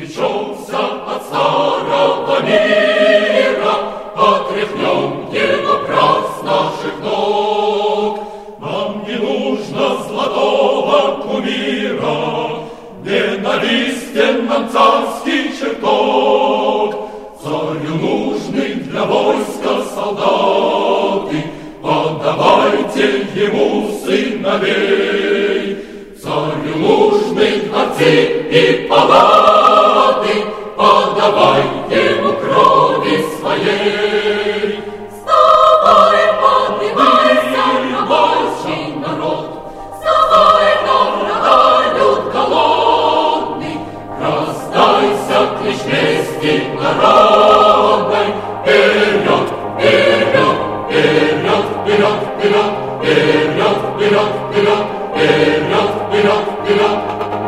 Отречемся от старого мира, отряхнем его прах с наших ног. Нам не нужно золотого кумира, ненавистен нам царский чертог. Царю нужны для войска солдаты, отдавайте ему сыновей. Царю нужны дворцы и палаты, подавай ему крови своей. Вставай, поднимайся, рабочий народ, вставай, но врага люд голодный. Раздайся клич мести народной. Вперед, вперед, вперед, вперед, вперед, вперед, вперед, вперед, вперед, вперед, вперед.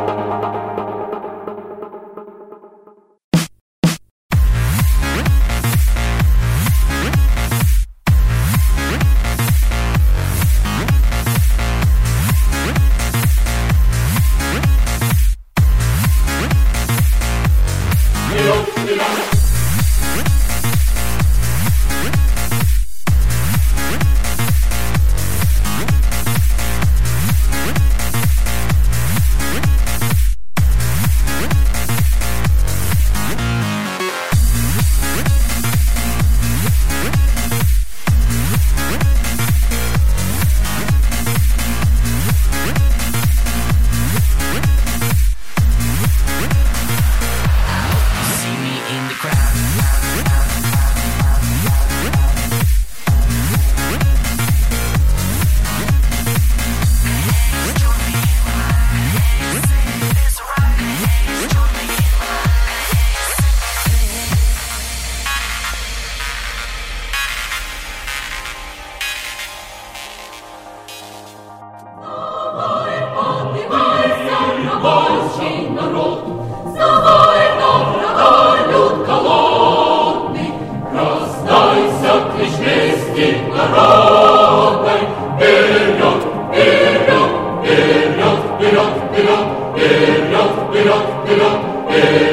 Рабочий народ, вставай, но врага люд голодный. Раздайся клич мести народной. Вперед, вперед, вперед, вперед, вперед, вперед, вперед, вперед, вперед.